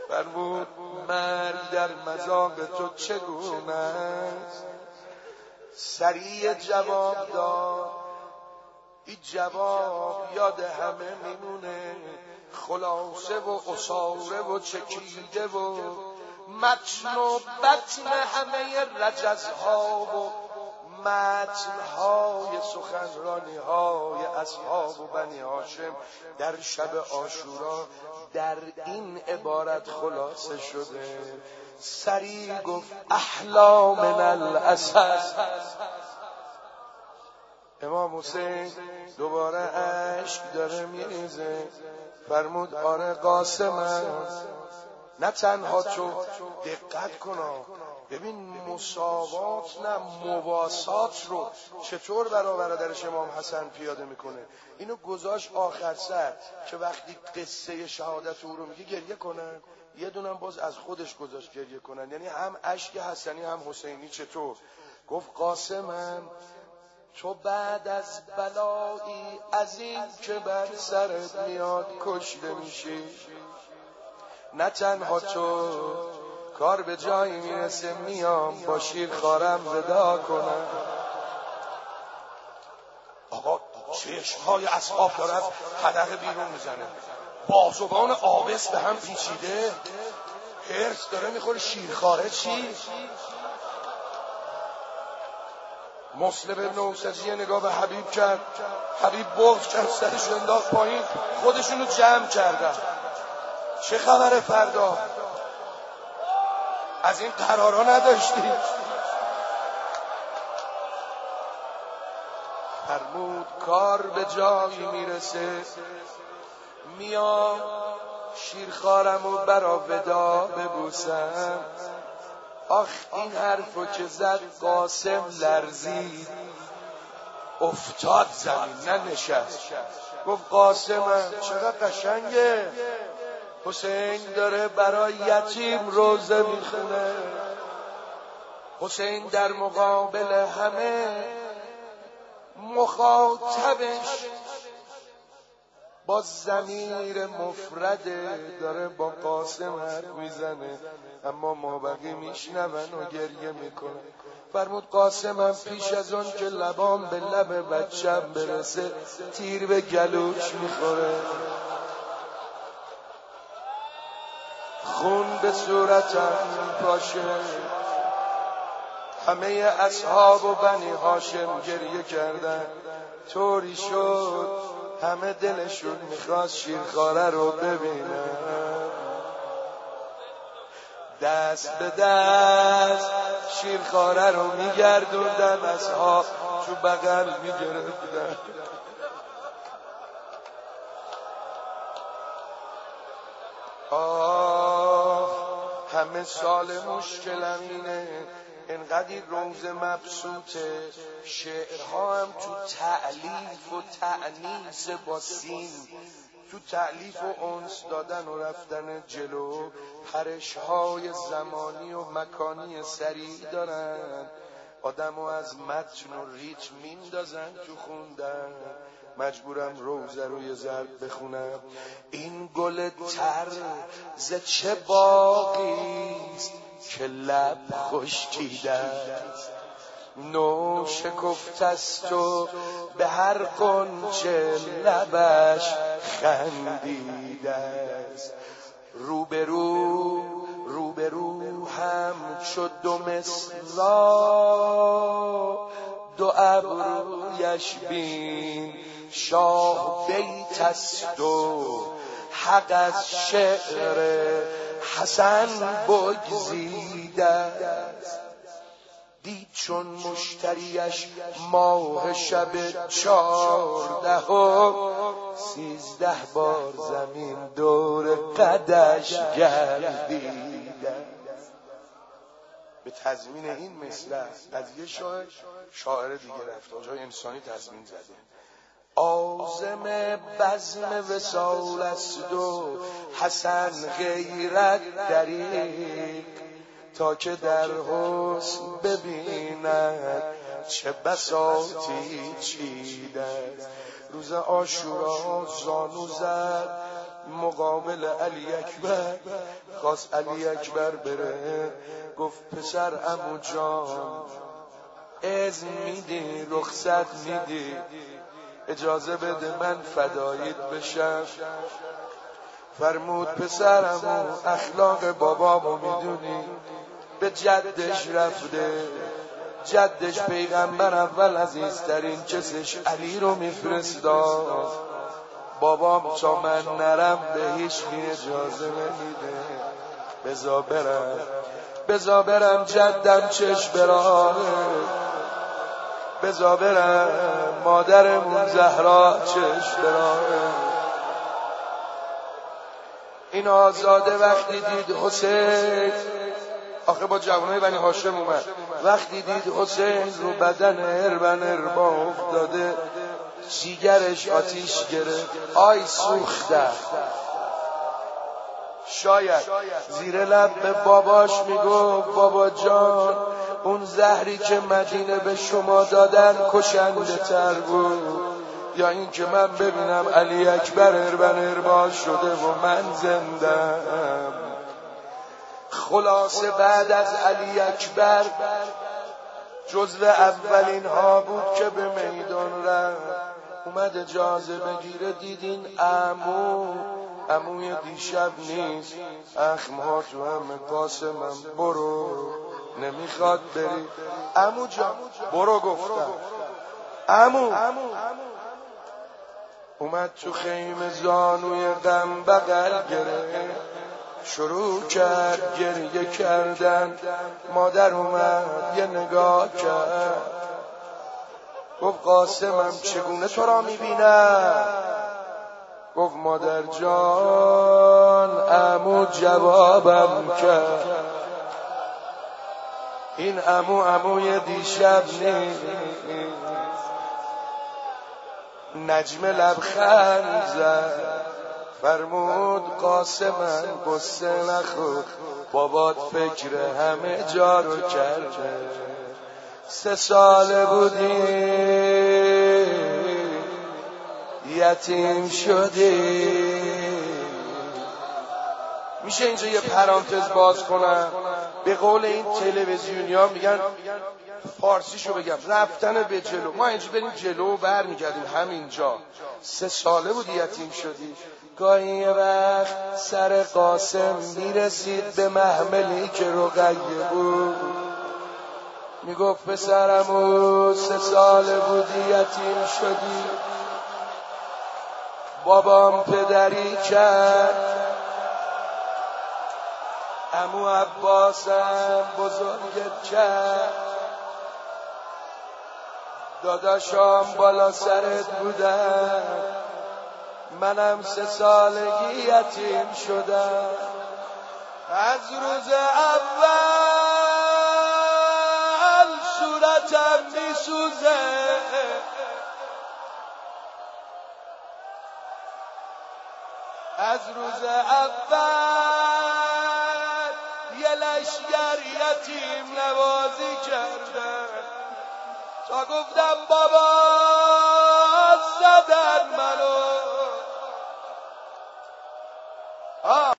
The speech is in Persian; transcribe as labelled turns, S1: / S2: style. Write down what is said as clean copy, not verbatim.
S1: فرمود مرگ در مذاق تو چگونه است؟ سریع جواب داد، این جواب یاد همه میمونه، خلاصه و اصاره و چکیده و متن و بطن همه رجزها و متنهای سخنرانیهای اصحاب و بنی هاشم در شب عاشورا در این عبارت خلاصه شده. سریع گفت احلا من الاسد. امام حسین دوباره اشک داره میریزه، فرمود آره قاسم، نه تنها تو دقت کنا، ببین مساوات نه مواسات رو چطور برای برادرش امام حسن پیاده میکنه. اینو گذاشت آخر سر که وقتی قصه شهادت او رو میگه گریه کنن، یه دونم باز از خودش گذاشت گریه کنن، یعنی هم اشک حسنی هم حسینی. چطور؟ گفت قاسمم تو بعد از بلایی از این که بر سرت میاد کشته میشی، نه تنها تو کار به جایی میرسه میام با شیرخوارم ودا کنم. آقا چشمهای اصحاب داره حدقه بیرون میزنه، بازوان آبس به هم پیچیده، هرس داره میخوره شیرخواره. چی؟ مسلم ابن اوسجی نگاه به حبیب کرد، حبیب بغض کرد، سرشو انداخت پایین، خودشونو جمع کردن. چه خبره فردا؟ از این قرارا نداشتیم. فرمود کار به جایی میرسه میام شیرخوارمو برا ودا ببوسم. آخ این حرفو که زد قاسم لرزید، افتاد زمین ننشست. گفت قاسمم چقدر قشنگه، حسین داره برای یتیم روزه میخونه، حسین در مقابل همه مخاطبش با ضمیر مفرده، داره با قاسم حرف میزنه، اما مابقی میشنون و گریه میکنه. فرمود قاسمم پیش از اون که لبام به لب بچم برسه تیر به گلوش میخوره، خون به صورتم پاشه. همه اصحاب و بنی هاشم گریه کردن، طوری شد همه دلشون میخواست شیرخواره رو ببینن. دست به دست شیرخواره رو میگردوندن، اصحاب تو بغل میگرفتن. همه سال مشکلم اینه، انقدر روز مبسوطه، شعرها هم تو تألیف و تأنیس با سین، تو تألیف و انس دادن و رفتن جلو، پرشهای زمانی و مکانی سریع دارن، آدمو از متن و ریتم میندازن تو خوندن. مجبورم روزه روی زرد بخونم. این گل تر ز چه باغیست که لب خشکیده است، نو شکفته است و به هر غنچه لبش خندیده است. روبرو هم شد دو مصرا، دو ابرویش بین شاه بیت است و حق از شعر حسن بگزیده است. دید چون مشتریش ماه شب 14 13 بار زمین دور قدش گردیده. به تضمین این مصرع از یه شاعر دیگه رفت، جای انسانی تضمین زده. عازم بزم وصال است و حسن غیرت دریق، تا که در حسن ببیند چه بساطی چیده. روز عاشورا زانو زد مقابل علی اکبر، خواست علی اکبر بره، گفت پسر عمو جان اذن میدی، رخصت میدی، اجازه بده من فداییت بشم. فرمود پسر عمو اخلاق بابامو میدونی، به جدش رفته، جدش پیغمبر اول عزیزترین کسش علی رو میفرستاد. بابام تا من نرم به هیچ کی اجازه نمیده، بزا برم جدم چش براه، بزا برم مادرمون زهرا چش براه. این آزاده وقتی دید حسین، آخه با جوانای بنی هاشم اومد، وقتی دید حسین رو بدن اربا افتاده، جیگرش آتیش گرفت. آی سوخته، شاید زیر لب به باباش میگفت بابا جان اون زهری که مدینه به شما دادن کشنده تر بود، یا این که من ببینم علی اکبر اربا شده و من زندم. خلاصه بعد از علی اکبر جزو اولین ها بود که به میدان رفت. اومد اجازه بگیره، دیدین عموی دیشب نیست، اخمها تو همه قاسمم، برو نمیخواد بری. عمو جان برو گفتم. عمو اومد تو خیمه زانوی غم بغل گرفت، شروع کرد گریه کردن. مادر اومد یه نگاه کرد، گفت قاسمم چگونه تو را میبینم؟ گفت مادر جان عمو جوابم کرد، این عموی دیشب نیست. نجم لبخند زد، فرمود قاسمم قصه نخور، بابات فکر همه جا رو کرده. 3 ساله بودی یتیم شدی. میشه اینجا یه پرانتز باز کنم؟ به قول این تلویزیونیا میگن، فارسیشو بگم، رفتن به جلو. ما اینجا بریم جلو و برمیگردیم همینجا. 3 ساله بودی یتیم شدی. گاهی یه وقت سر قاسم میرسید به محملی که رقیه بود، میگفت پسرمو 3 ساله بودی یتیم شدی، بابام پدری کرد، عمو عباسم بزرگت کرد، داداشام بالا سرت بودن، منم 3 سالگی یتیم شدم. از روز اول صورتم میسوزه، از روز اول یه لشگر یتیم نوازی کردن، تا گفتم بابا